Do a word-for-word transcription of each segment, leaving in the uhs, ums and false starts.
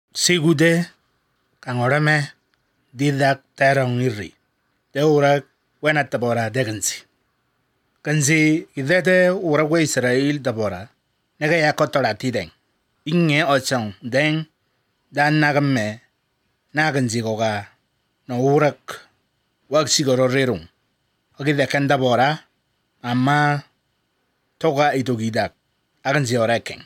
Sigude kangorame didak terong iri. De ura wena tabora degansi. Kansi idete ura we Israel tabora. Nega ya kotora tideng. Inge ochong deng dan nagamme nagansi goga no urak wag sigoro rerung. Ogide kanda bora amma toga itugidak agansi orekeng.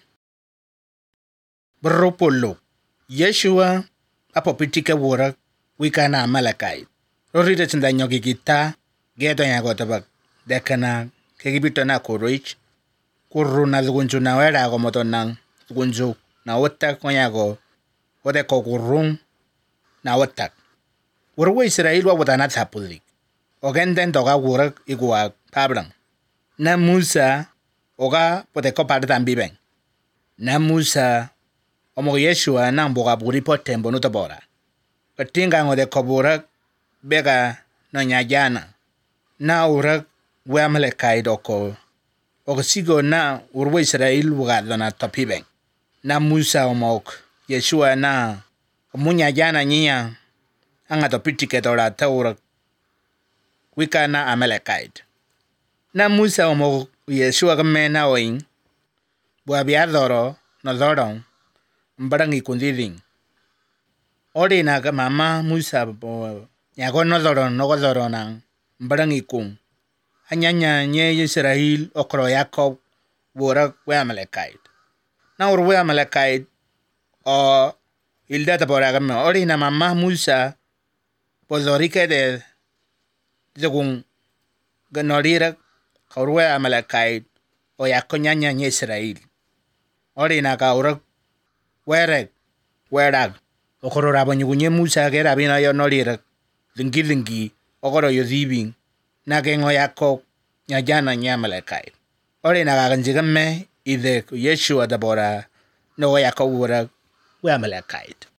Berupuluk Yeshua apo pitika wurak wikana Malakai. Rorita tanda nyogi kita geto ya gotabak dekana kegibito na kurich kurru na lugunju na wera go motonang lugunju na watak konyago wode ko kurrung na watak. Wurwa Israel wa wadana tapulik. Ogenden doga wurak igwa pablang. Na Musa oga pote ko padatan bibeng. Na Musa omo Yeshua nang boga buri po tembo no tabora. Katinga ngode koburak bega no nyajana. Na urak wamle kaidoko. Ogasigo na urwa Israel wuga dona topibeng. Na Musa omok Yeshua na munya jana nyia anga topitike tora taurak wika na Amalekite. Na Musa omok Yeshua kamena oing bua biadoro no dorong mbarang ikundiding. Ori na mama Musa bo nyago no doron no doron nang mbarang ikung. Anyanya nye Israel okro Yakob burak we Amalekite. Na ur we Amalekite o ilda tabora kame ori na mama Musa pozorike de zogung ganorirak kaurwe Amalekite o yakonyanya nye Israel. Ori na ka urak werek werag okoro rabo nyugunye Musa ke rabina yo norirak lingi lingi okoro yo zibing na kengo Yakob nyajana nya Amalekite. Ori na ka kanjigame ide Yeshua tabora no Yakob urak we Amalekite.